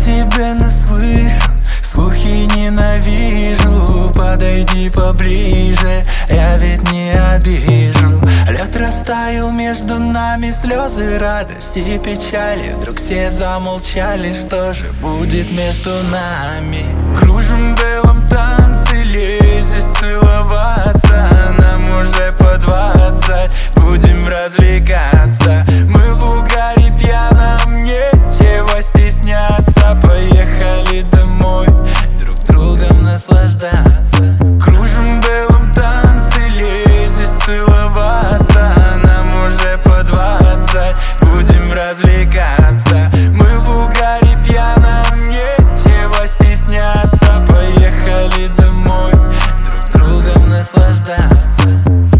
тебя наслышан, слухи ненавижу. Подойди поближе, я ведь не обижу. Лед растаял между нами, слезы радости и печали. Вдруг все замолчали, что же будет между нами? Кружим в белом танце, лезешь целоваться. Нам уже по 20, будем развлекаться. Мы в угаре пьяном, нечего стесняться. Поехали домой, друг другом наслаждаться. Кружим в белом танце, лезешь целоваться. Нам уже по 20, будем развлекаться. Мы в угаре пьяном, нечего стесняться. Поехали домой, друг другом наслаждаться.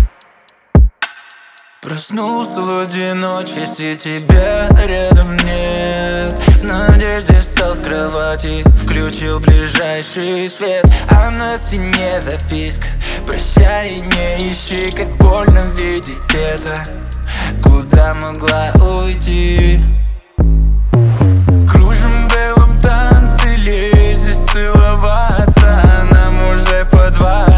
Проснулся в одиночестве, тебя рядом нет. В надежде встал с кровати, включил ближайший свет. А на стене записка: прощай и не ищи, как больно видеть это. Куда могла уйти? Кружим в белом танце, лезешь целоваться. Нам уже по 20.